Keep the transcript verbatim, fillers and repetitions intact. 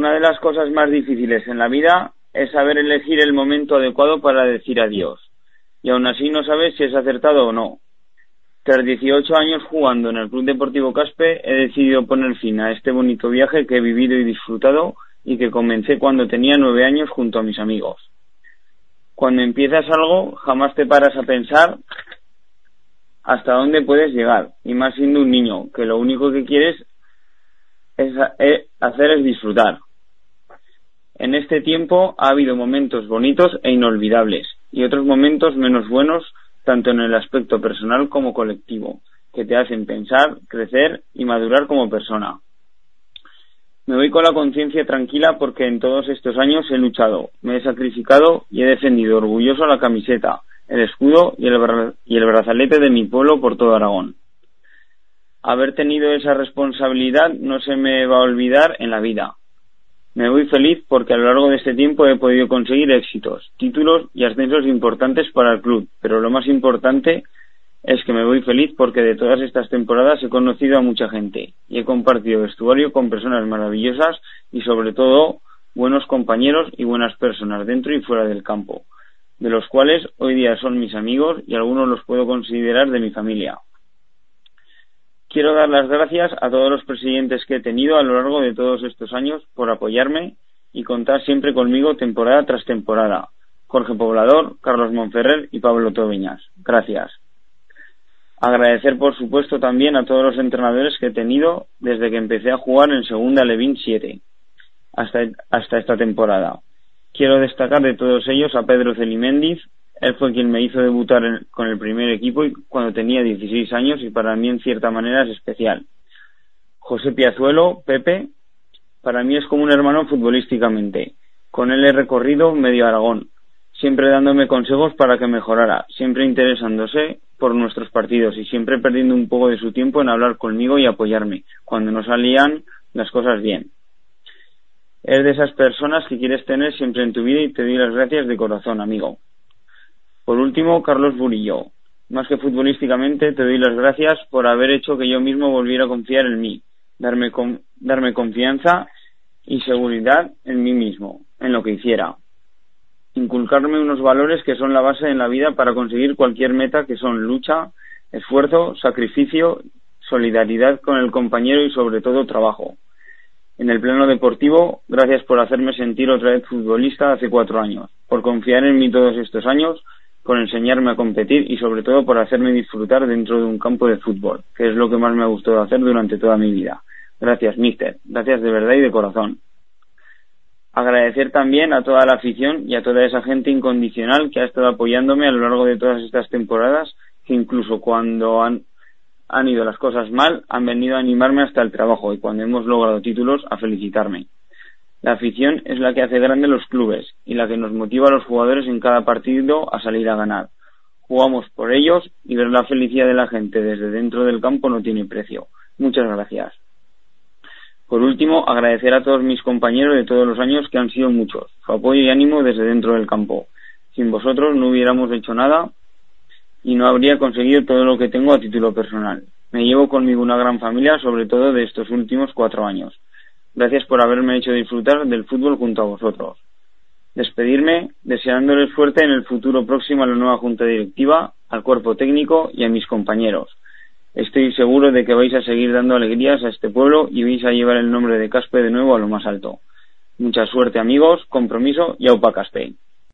Una de las cosas más difíciles en la vida es saber elegir el momento adecuado para decir adiós, y aún así no sabes si es acertado o no. Tras dieciocho años jugando en el Club Deportivo Caspe, he decidido poner fin a este bonito viaje que he vivido y disfrutado y que comencé cuando tenía nueve años junto a mis amigos. Cuando empiezas algo, jamás te paras a pensar hasta dónde puedes llegar, y más siendo un niño, que lo único que quieres es hacer es disfrutar. En este tiempo ha habido momentos bonitos e inolvidables, y otros momentos menos buenos, tanto en el aspecto personal como colectivo, que te hacen pensar, crecer y madurar como persona. Me voy con la conciencia tranquila porque en todos estos años he luchado, me he sacrificado y he defendido orgulloso la camiseta, el escudo y el, bra- y el brazalete de mi pueblo por todo Aragón. Haber tenido esa responsabilidad no se me va a olvidar en la vida. Me voy feliz porque a lo largo de este tiempo he podido conseguir éxitos, títulos y ascensos importantes para el club, pero lo más importante es que me voy feliz porque de todas estas temporadas he conocido a mucha gente y he compartido vestuario con personas maravillosas y sobre todo buenos compañeros y buenas personas dentro y fuera del campo, de los cuales hoy día son mis amigos y algunos los puedo considerar de mi familia. Quiero dar las gracias a todos los presidentes que he tenido a lo largo de todos estos años por apoyarme y contar siempre conmigo temporada tras temporada. Jorge Poblador, Carlos Monferrer y Pablo Tobeñas. Gracias. Agradecer, por supuesto, también a todos los entrenadores que he tenido desde que empecé a jugar en Segunda Levín siete hasta, hasta esta temporada. Quiero destacar de todos ellos a Pedro Celiméndiz. Él fue quien me hizo debutar en, con el primer equipo y cuando tenía dieciséis años y para mí en cierta manera es especial. José Piazuelo, Pepe, para mí es como un hermano futbolísticamente. Con él he recorrido medio Aragón, siempre dándome consejos para que mejorara, siempre interesándose por nuestros partidos y siempre perdiendo un poco de su tiempo en hablar conmigo y apoyarme cuando no salían las cosas bien. Es de esas personas que quieres tener siempre en tu vida y te doy las gracias de corazón, amigo. Por último, Carlos Burillo. Más que futbolísticamente, te doy las gracias por haber hecho que yo mismo volviera a confiar en mí, darme, con, darme confianza y seguridad en mí mismo, en lo que hiciera. Inculcarme unos valores que son la base en la vida para conseguir cualquier meta, que son lucha, esfuerzo, sacrificio, solidaridad con el compañero y sobre todo trabajo. En el plano deportivo, gracias por hacerme sentir otra vez futbolista hace cuatro años, por confiar en mí todos estos años, por enseñarme a competir y sobre todo por hacerme disfrutar dentro de un campo de fútbol, que es lo que más me ha gustado hacer durante toda mi vida. Gracias, míster. Gracias de verdad y de corazón. Agradecer también a toda la afición y a toda esa gente incondicional que ha estado apoyándome a lo largo de todas estas temporadas, que incluso cuando han, han ido las cosas mal, han venido a animarme hasta el trabajo y cuando hemos logrado títulos a felicitarme. La afición es la que hace grande los clubes y la que nos motiva a los jugadores en cada partido a salir a ganar. Jugamos por ellos y ver la felicidad de la gente desde dentro del campo no tiene precio. Muchas gracias. Por último, agradecer a todos mis compañeros de todos los años, que han sido muchos, su apoyo y ánimo desde dentro del campo. Sin vosotros no hubiéramos hecho nada y no habría conseguido todo lo que tengo a título personal. Me llevo conmigo una gran familia, sobre todo de estos últimos cuatro años. Gracias por haberme hecho disfrutar del fútbol junto a vosotros. Despedirme deseándoles suerte en el futuro próximo a la nueva junta directiva, al cuerpo técnico y a mis compañeros. Estoy seguro de que vais a seguir dando alegrías a este pueblo y vais a llevar el nombre de Caspe de nuevo a lo más alto. Mucha suerte, amigos, compromiso y aupa Caspe.